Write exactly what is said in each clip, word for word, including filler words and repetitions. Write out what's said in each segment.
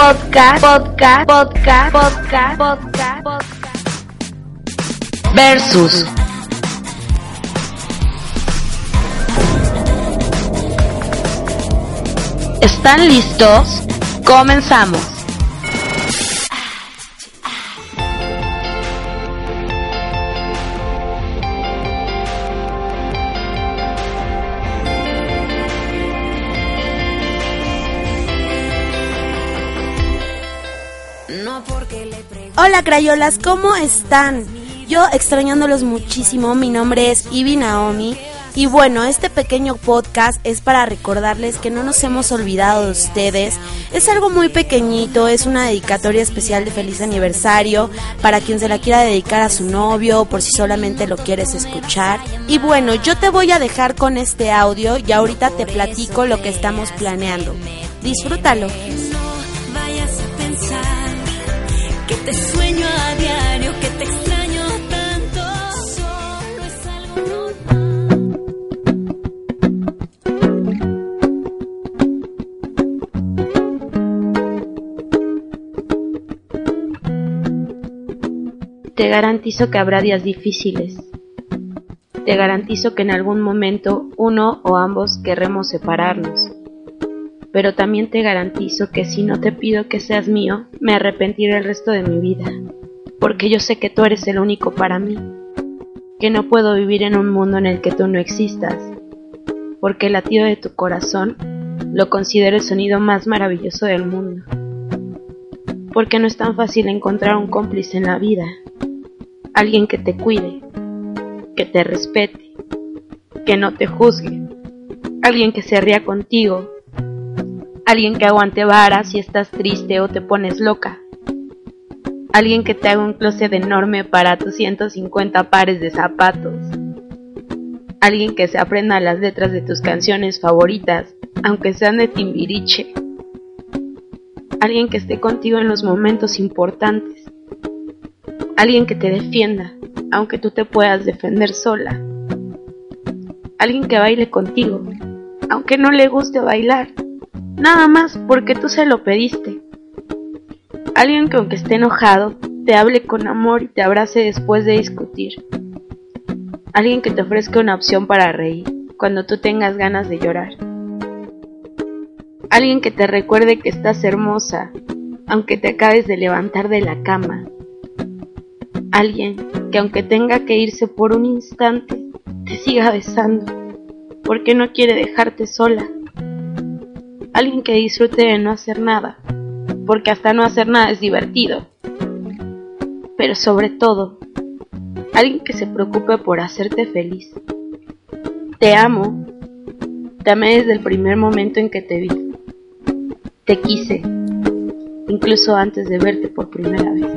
podcast, podcast, podcast, podcast, podcast, podcast. Versus. ¿Están listos? Comenzamos. Hola crayolas, ¿cómo están? Yo extrañándolos muchísimo, mi nombre es Ivy Naomi y bueno, este pequeño podcast es para recordarles que no nos hemos olvidado de ustedes. Es algo muy pequeñito, es una dedicatoria especial de feliz aniversario para quien se la quiera dedicar a su novio o por si solamente lo quieres escuchar. Y bueno, yo te voy a dejar con este audio y ahorita te platico lo que estamos planeando. Disfrútalo. Te sueño a diario, que te extraño tanto, solo es algo no. Te garantizo que habrá días difíciles. Te garantizo que en algún momento uno o ambos querremos separarnos. Pero también te garantizo que si no te pido que seas mío, me arrepentiré el resto de mi vida, porque yo sé que tú eres el único para mí, que no puedo vivir en un mundo en el que tú no existas, porque el latido de tu corazón lo considero el sonido más maravilloso del mundo, porque no es tan fácil encontrar un cómplice en la vida, alguien que te cuide, que te respete, que no te juzgue, alguien que se ría contigo, alguien que aguante vara si estás triste o te pones loca. Alguien que te haga un closet enorme para tus ciento cincuenta pares de zapatos. Alguien que se aprenda las letras de tus canciones favoritas, aunque sean de Timbiriche. Alguien que esté contigo en los momentos importantes. Alguien que te defienda, aunque tú te puedas defender sola. Alguien que baile contigo, aunque no le guste bailar. Nada más porque tú se lo pediste. Alguien que aunque esté enojado, te hable con amor y te abrace después de discutir. Alguien que te ofrezca una opción para reír cuando tú tengas ganas de llorar. Alguien que te recuerde que estás hermosa, aunque te acabes de levantar de la cama. Alguien que aunque tenga que irse por un instante, te siga besando, porque no quiere dejarte sola. Alguien que disfrute de no hacer nada, porque hasta no hacer nada es divertido. Pero sobre todo, alguien que se preocupe por hacerte feliz. Te amo, te amé desde el primer momento en que te vi. Te quise, incluso antes de verte por primera vez.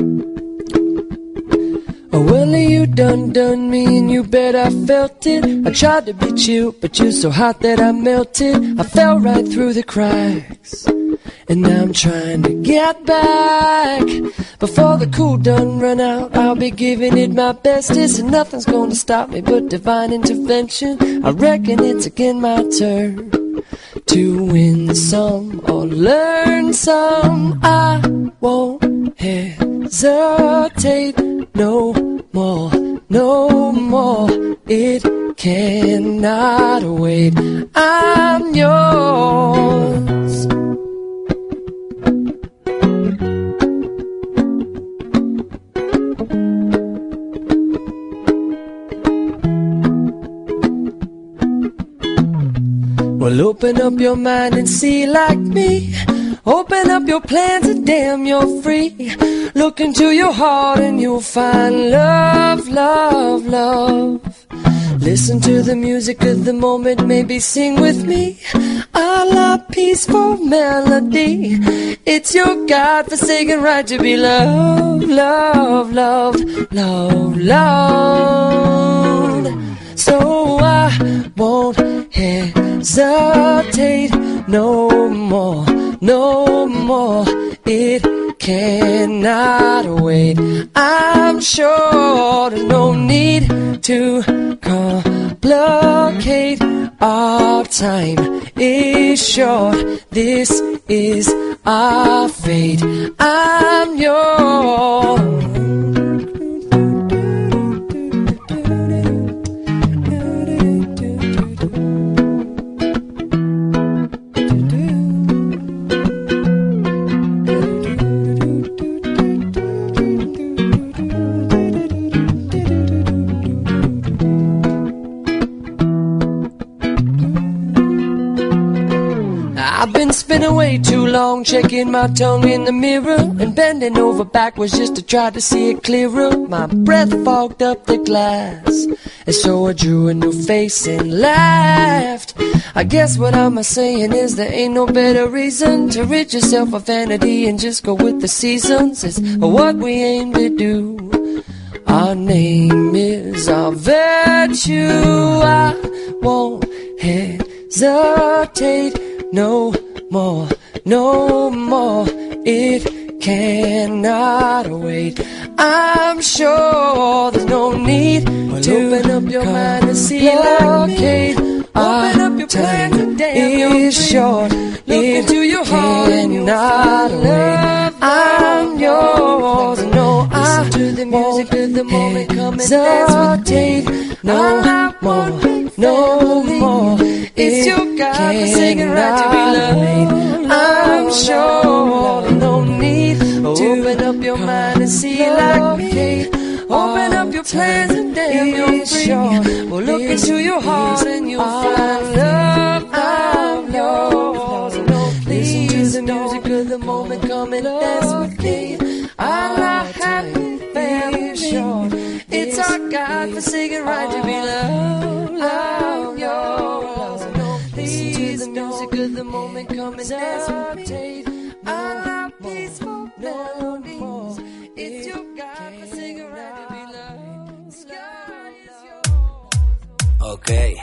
Oh, well, you done done me and you bet I felt it. I tried to beat you, but you're so hot that I melted. I fell right through the cracks, and now I'm trying to get back. Before the cool done run out, I'll be giving it my bestest, and nothing's gonna stop me but divine intervention. I reckon it's again my turn to win some or learn some. I won't hesitate no more, no more. It cannot wait. I'm yours. Well, open up your mind and see like me. Open up your plans and damn, you're free. Look into your heart and you'll find love, love, love. Listen to the music of the moment, maybe sing with me. A la peaceful melody. It's your God-forsaken right to be loved, loved, loved, loved, loved. So I won't hesitate no more, no more. It cannot wait. I'm sure there's no need to complicate. Our time is short. This is our fate. I'm yours. I've been spinning way too long, checking my tongue in the mirror and bending over backwards just to try to see it clearer. My breath fogged up the glass, and so I drew a new face and laughed. I guess what I'm saying is there ain't no better reason to rid yourself of vanity and just go with the seasons. It's what we aim to do. Our name is our virtue. I won't hesitate no more, no more. It cannot wait. I'm sure there's no need to open up your mind and see blockade. Open up your plan today. It's short. Look into your heart and you'll find love. I'm yours. No, I to the music of the moment. Come and dance with me. No more, no more. It's your God-forsaken right to be loved. I'm sure there's no need to open up your mind and see like me. Open up your plans and damn you're free. Well, look into your heart and you'll find love. I'm yours. Listen to the music of the moment. Come and dance with me. I'm not happy, very sure. It's our God-forsaken right to be loved. I'm yours. Listen to the music of the moment. Come and dance with me. I'm not peaceful, no more. It's your God-forsaken right to be loved. The sky is yours. Okay.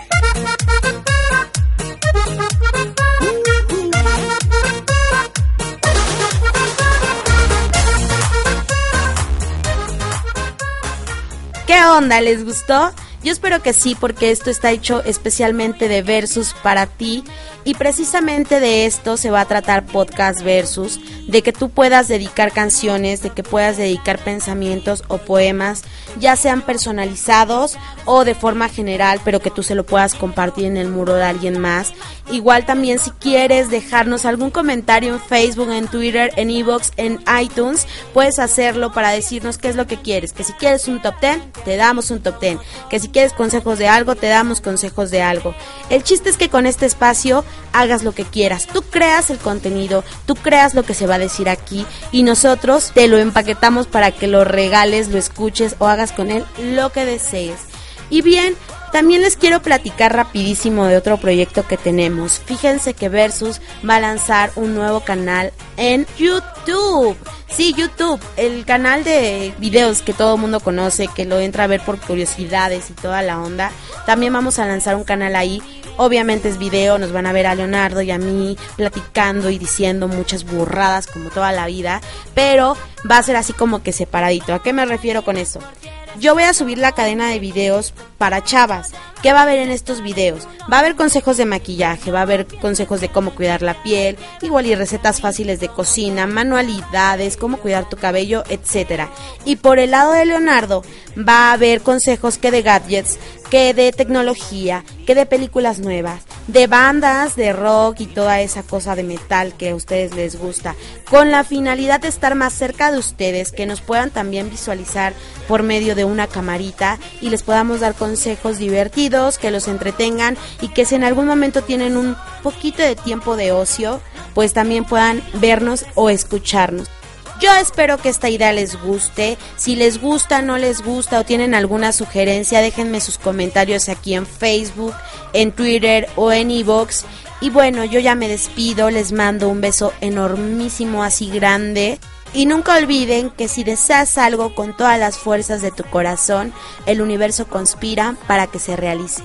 ¿Qué onda? ¿Les gustó? Yo espero que sí, porque esto está hecho especialmente de Versus para ti. Y precisamente de esto se va a tratar Podcast Versus, de que tú puedas dedicar canciones, de que puedas dedicar pensamientos o poemas, ya sean personalizados o de forma general, pero que tú se lo puedas compartir en el muro de alguien más. Igual también si quieres dejarnos algún comentario en Facebook, en Twitter, en iVoox, en iTunes, puedes hacerlo para decirnos qué es lo que quieres. Que si quieres un top ten, te damos un top ten. Que si quieres consejos de algo, te damos consejos de algo. El chiste es que con este espacio hagas lo que quieras, tú creas el contenido, tú creas lo que se va a decir aquí y nosotros te lo empaquetamos para que lo regales, lo escuches o hagas con él lo que desees. Y bien, también les quiero platicar rapidísimo de otro proyecto que tenemos. Fíjense que Versus va a lanzar un nuevo canal en YouTube. Sí, YouTube, el canal de videos que todo el mundo conoce, que lo entra a ver por curiosidades y toda la onda. También vamos a lanzar un canal ahí. Obviamente es video, nos van a ver a Leonardo y a mí platicando y diciendo muchas burradas como toda la vida, pero va a ser así como que separadito. ¿A qué me refiero con eso? Yo voy a subir la cadena de videos para chavas. ¿Qué va a haber en estos videos? Va a haber consejos de maquillaje, va a haber consejos de cómo cuidar la piel, igual y recetas fáciles de cocina, manualidades, cómo cuidar tu cabello, etcétera. Y por el lado de Leonardo va a haber consejos que de gadgets, que de tecnología, que de películas nuevas, de bandas de rock y toda esa cosa de metal que a ustedes les gusta, con la finalidad de estar más cerca de ustedes, que nos puedan también visualizar por medio de una camarita y les podamos dar consejos divertidos, que los entretengan y que si en algún momento tienen un poquito de tiempo de ocio, pues también puedan vernos o escucharnos. Yo espero que esta idea les guste. Si les gusta, no les gusta o tienen alguna sugerencia, déjenme sus comentarios aquí en Facebook, en Twitter o en iVoox. Y bueno, yo ya me despido, les mando un beso enormísimo, así grande. Y nunca olviden que si deseas algo con todas las fuerzas de tu corazón, el universo conspira para que se realice.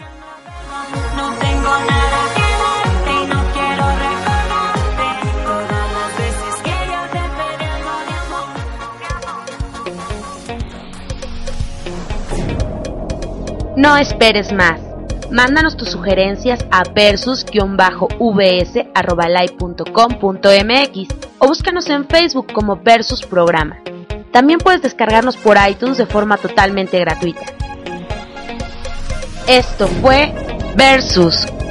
No tengo nada que darte y no quiero recordarte todas las veces que yo te pedí algo de amor. No esperes más. Mándanos tus sugerencias a versus v s arroba live punto com punto m x o búscanos en Facebook como Versus Programa. También puedes descargarnos por iTunes de forma totalmente gratuita. Esto fue Versus.